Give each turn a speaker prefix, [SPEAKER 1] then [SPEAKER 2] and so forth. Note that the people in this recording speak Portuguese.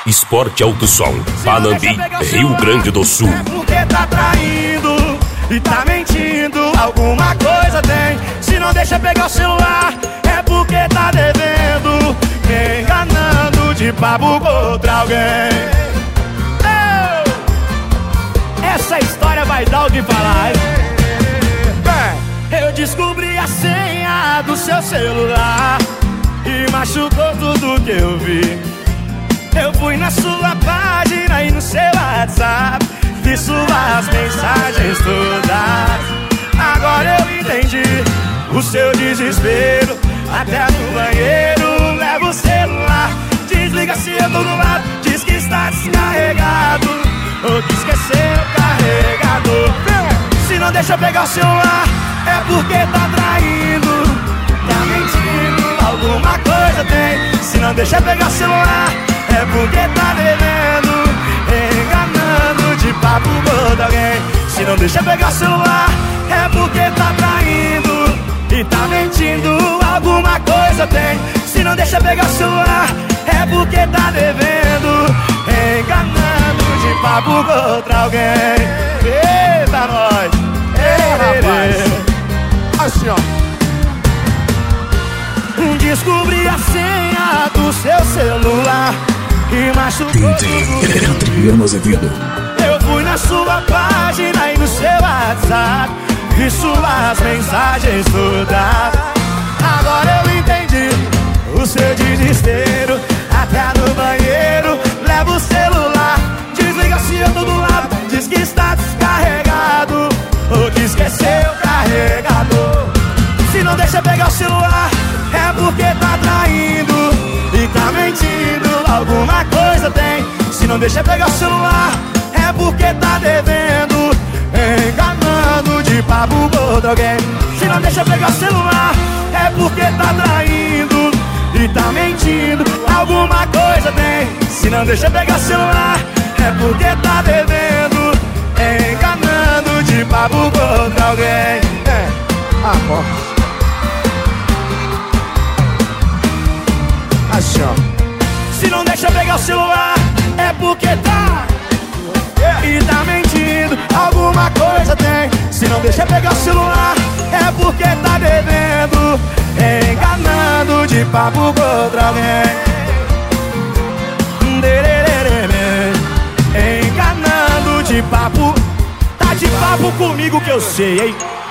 [SPEAKER 1] Esporte Alto Som, Panambi, Rio Grande do Sul.
[SPEAKER 2] É porque tá traindo e tá mentindo, alguma coisa tem. Se não deixa pegar o celular, é porque tá devendo, me enganando de papo com outra alguém. Essa história vai dar o que falar, hein? Eu descobri a senha do seu celular e machucou tudo que eu vi. Eu fui na sua página e no seu WhatsApp, vi suas mensagens todas. Agora eu entendi o seu desespero. Até no banheiro leva o celular, desliga se eu tô do lado, diz que está descarregado ou que esqueceu o carregador. Se não deixa pegar o celular, é porque tá traindo, tá mentindo, alguma coisa tem. Se não deixa pegar o celular, é porque tá devendo, enganando de papo com outra alguém. Se não deixa pegar o celular, é porque tá traindo e tá mentindo, alguma coisa tem. Se não deixa pegar o celular, é porque tá devendo, enganando de papo com outra alguém. Eita nós, rapaz.
[SPEAKER 3] Assim, ó.
[SPEAKER 2] Descobri a senha do seu celular e machucou tudo. Eu fui na sua página e no seu WhatsApp, vi suas mensagens todas. Agora eu entendi o seu desespero. Até no banheiro leva o celular, desliga se eu tô do lado, diz que está descarregado ou que esqueceu o carregador. Se não deixa pegar o celular, é porque tá traindo e tá mentindo, alguma coisa tem. Se não deixa pegar o celular, é porque tá devendo, enganando de papo com outra alguém. Se não deixa pegar o celular, é porque tá traindo e tá mentindo, alguma coisa tem. Se não deixa pegar o celular, é porque tá devendo, enganando de papo com outra alguém.
[SPEAKER 3] Agora. Assim, ó.
[SPEAKER 2] Se não deixa pegar o celular, é porque tá e tá mentindo, alguma coisa tem. Se não deixa pegar o celular, é porque tá devendo, enganando de papo com outra alguém. Enganando de papo, tá de papo comigo que eu sei, hein?